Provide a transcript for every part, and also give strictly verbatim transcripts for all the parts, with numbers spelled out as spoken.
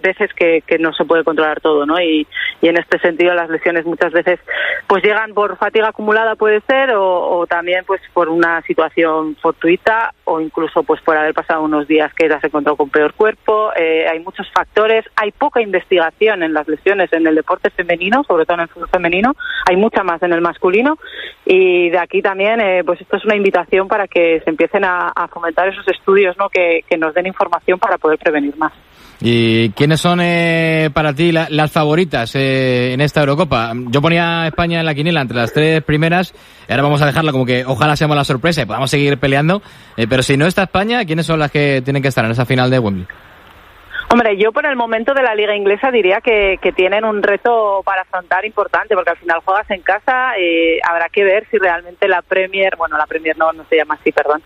veces que, que no se puede controlar todo, ¿no? Y, y en este sentido las lesiones muchas veces pues llegan por fatiga acumulada, puede ser, o, o también pues por una situación fortuita, o incluso pues por haber pasado unos días que te has encontrado con peor cuerpo. Eh, hay muchos factores, hay poca investigación en las lesiones en el deporte femenino, sobre todo en el fútbol femenino, hay mucha más en el masculino, y de aquí también eh, pues esto es una invitación para que se empiecen a, a fomentar esos estudios, ¿no? que, que nos den información para poder prevenir más. ¿Y quiénes son eh, para ti la, las favoritas eh, en esta Eurocopa? Yo ponía a España en la quiniela entre las tres primeras, y ahora vamos a dejarla como que ojalá seamos la sorpresa y podamos seguir peleando, eh, pero si no está España, ¿quiénes son las que tienen que estar en esa final de Wembley? Hombre, yo por el momento de la liga inglesa diría que, que tienen un reto para afrontar importante, porque al final juegas en casa, eh, habrá que ver si realmente la Premier, bueno, la Premier no, no se llama así, perdón,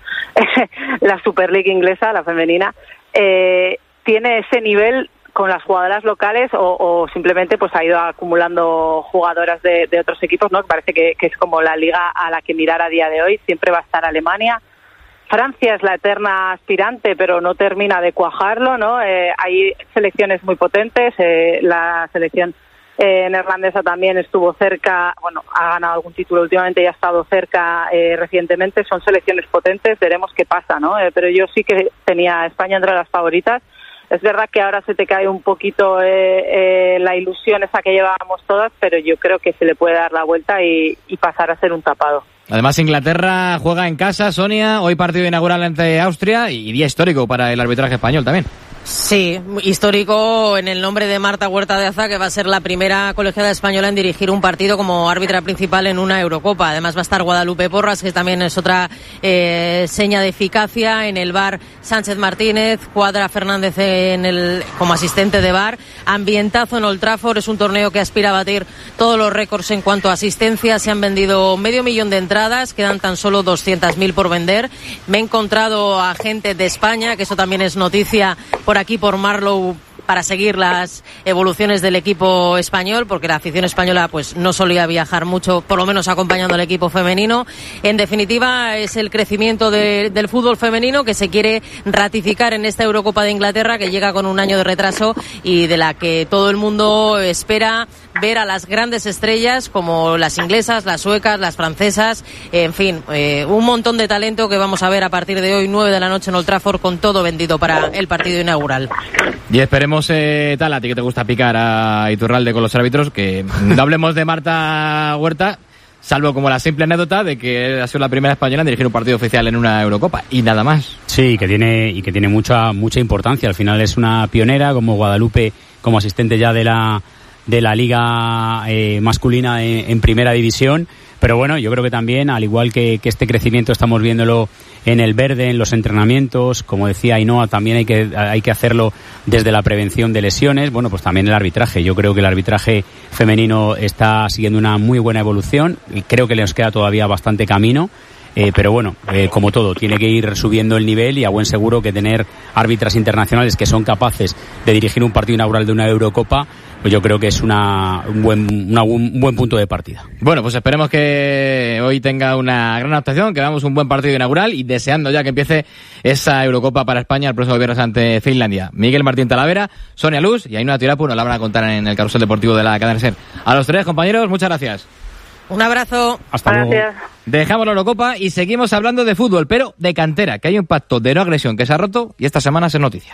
la Super League inglesa, la femenina, eh, tiene ese nivel con las jugadoras locales o, o simplemente pues ha ido acumulando jugadoras de, de otros equipos, ¿no? Parece que, que es como la liga a la que mirar a día de hoy. Siempre va a estar Alemania. Francia es la eterna aspirante, pero no termina de cuajarlo, ¿no? Eh, hay selecciones muy potentes. Eh, la selección eh, neerlandesa también estuvo cerca, bueno, ha ganado algún título últimamente y ha estado cerca eh, recientemente. Son selecciones potentes, veremos qué pasa, ¿no? Eh, pero yo sí que tenía a España entre las favoritas. Es verdad que ahora se te cae un poquito eh, eh, la ilusión esa que llevábamos todas, pero yo creo que se le puede dar la vuelta y, y pasar a ser un tapado. Además, Inglaterra juega en casa, Sonia, hoy partido inaugural ante Austria y día histórico para el arbitraje español también. Sí, histórico en el nombre de Marta Huerta de Azá, que va a ser la primera colegiada española en dirigir un partido como árbitra principal en una Eurocopa. Además va a estar Guadalupe Porras, que también es otra eh, seña de eficacia. En el V A R, Sánchez Martínez, Cuadra Fernández en el, como asistente de V A R. Ambientazo en Old Trafford, es un torneo que aspira a batir todos los récords en cuanto a asistencia. Se han vendido medio millón de entradas, quedan tan solo doscientas mil por vender. Me he encontrado a gente de España, que eso también es noticia, por aquí por Marlow, para seguir las evoluciones del equipo español, porque la afición española pues no solía viajar mucho, por lo menos acompañando al equipo femenino. En definitiva, es el crecimiento de, del fútbol femenino que se quiere ratificar en esta Eurocopa de Inglaterra, que llega con un año de retraso y de la que todo el mundo espera ver a las grandes estrellas como las inglesas, las suecas, las francesas, en fin, eh, un montón de talento que vamos a ver a partir de hoy, nueve de la noche en Old Trafford, con todo vendido para el partido inaugural. Y esperemos, eh, tal, a ti que te gusta picar a Iturralde con los árbitros, que no hablemos de Marta Huerta, salvo como la simple anécdota de que ha sido la primera española en dirigir un partido oficial en una Eurocopa, y nada más. Sí, que tiene, y que tiene mucha, mucha importancia. Al final es una pionera, como Guadalupe, como asistente ya de la de la liga eh, masculina en, en primera división, pero bueno, yo creo que también, al igual que, que este crecimiento estamos viéndolo en el verde, en los entrenamientos, como decía Ainhoa, también hay que hay que hacerlo desde la prevención de lesiones. Bueno, pues también el arbitraje, yo creo que el arbitraje femenino está siguiendo una muy buena evolución y creo que les queda todavía bastante camino. Eh, pero bueno, eh, como todo, tiene que ir subiendo el nivel, y a buen seguro que tener árbitras internacionales que son capaces de dirigir un partido inaugural de una Eurocopa, pues yo creo que es una, un, buen, una, un buen punto de partida. Bueno, pues esperemos que hoy tenga una gran actuación, que veamos un buen partido inaugural, y deseando ya que empiece esa Eurocopa para España el próximo viernes ante Finlandia. Miguel Martín Talavera, Sonia Luz y Ainhoa Tirapu nos la van a contar en el carrusel deportivo de la cadena SER. A los tres, compañeros, muchas gracias. Un abrazo. Hasta Gracias. luego. Dejamos la Eurocopa y seguimos hablando de fútbol, pero de cantera, que hay un pacto de no agresión que se ha roto y esta semana es noticia.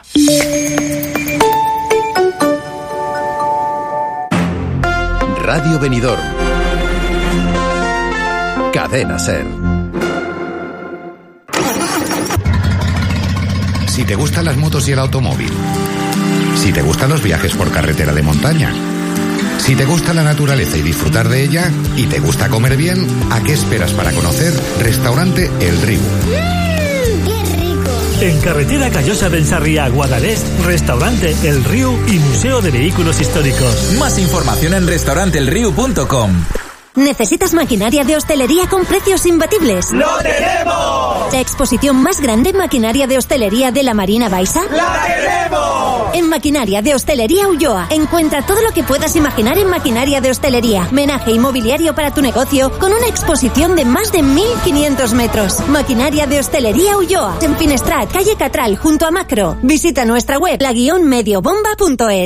Radio Benidorm. Cadena SER. Si te gustan las motos y el automóvil, si te gustan los viajes por carretera de montaña, si te gusta la naturaleza y disfrutar de ella, y te gusta comer bien, ¿a qué esperas para conocer Restaurante El Riu? ¡Mmm, qué rico! En carretera Callosa del Sarriá, Guadalest, Restaurante El Riu y Museo de Vehículos Históricos. Más información en restaurante el riu punto com. ¿Necesitas maquinaria de hostelería con precios imbatibles? ¡Lo tenemos! ¿La exposición más grande en maquinaria de hostelería de la Marina Baixa? ¡La tenemos! En Maquinaria de Hostelería Ulloa, encuentra todo lo que puedas imaginar en maquinaria de hostelería, menaje inmobiliario para tu negocio, con una exposición de más de mil quinientos metros. Maquinaria de Hostelería Ulloa, en Finestrat, calle Catral, junto a Macro. Visita nuestra web, la guión mediobomba punto es.